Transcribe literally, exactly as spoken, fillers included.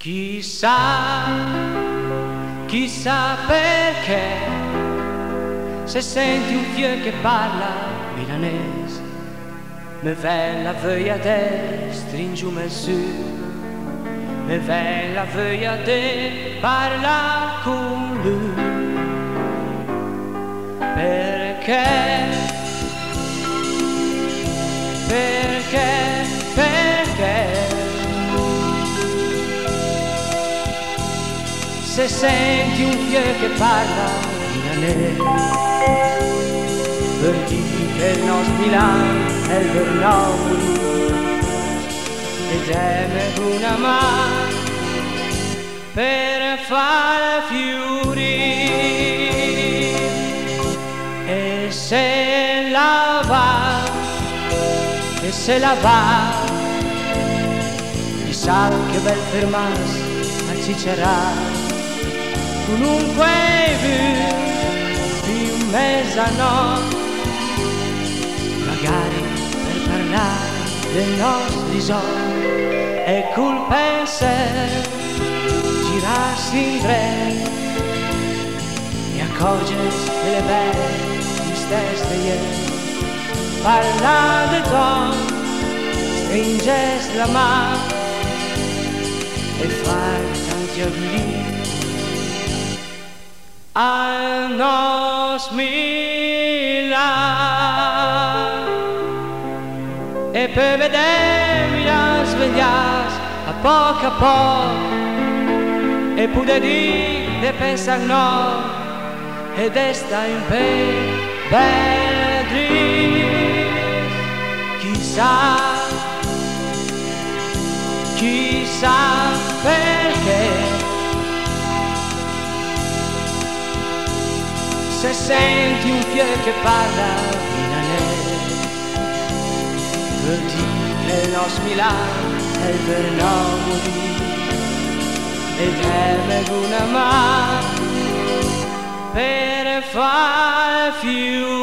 Chissà, chissà perché, se senti un fieu che parla milanese, me vien la voglia de stringiume su, me vien la voglia de parlar con lui. Perché, perché, perché se senti un fieu che parla milanese, vuol dire che il nostro Milano è il Vernoli ed è una mano per far fiorire. E se la va, e se la va, chissà che bel fermarsi a Cicerà. Comunque vu di mezzanotte, magari per parlare dei nostri sogni, e col pensiero girarsi in tre e accorgersi delle belle tristezze ieri. Parla di te, stringersi la mano e fare tanti auguri al nostro Milano, e per vedermi la svegliarsi a poco a poco, e pure di pensare no, ed esta in pe bedri. Chissà, chissà perché, se senti un fieu che parla milanese, vuol dire che il nostro Milano è il Vernoli ed è una mano per far fiorire.